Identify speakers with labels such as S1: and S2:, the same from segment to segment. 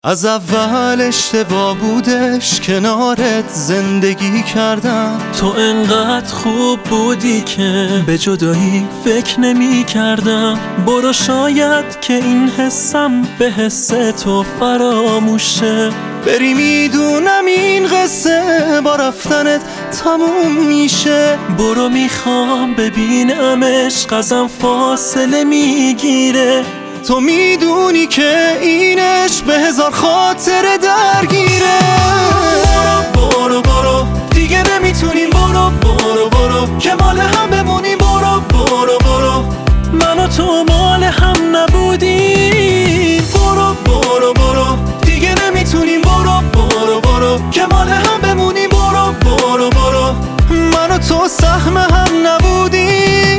S1: از اول اشتباه بودش کنارت زندگی کردم.
S2: تو انقدر خوب بودی که به جدایی فکر نمی کردم. برو شاید که این حسم به حس تو فراموشه.
S1: بری میدونم این قصه با رفتنت تموم میشه.
S2: برو میخوام ببینم عشق ازم فاصله میگیره.
S1: تو میدونی که این عشق به هزار خاطر درگیره.
S2: برو برو دیگه نمیتونیم. برو که مال هم بمونیم. برو من و تو مال هم نبودیم. برو دیگه نمیتونیم. برو که مال هم بمونیم. برو
S1: من و تو سهم هم نبودیم.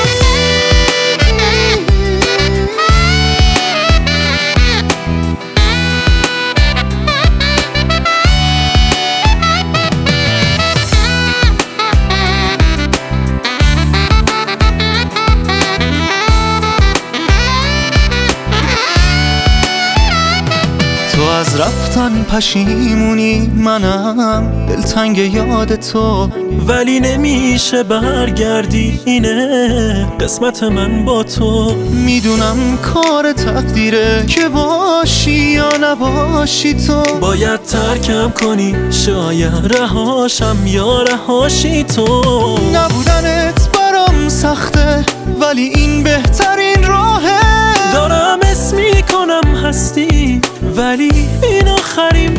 S1: تو از رفتن پشیمونی، منم دلتنگ یاد تو.
S2: ولی نمیشه برگردی، اینه قسمت من با تو.
S1: میدونم کار تقدیره که باشی یا نباشی. تو
S2: باید ترکم کنی، شاید رهاشم یا رهاشی تو.
S1: نبودنت برام سخته ولی این بهترین راهه.
S2: دارم اسم میکنم هستی ولی این آخرین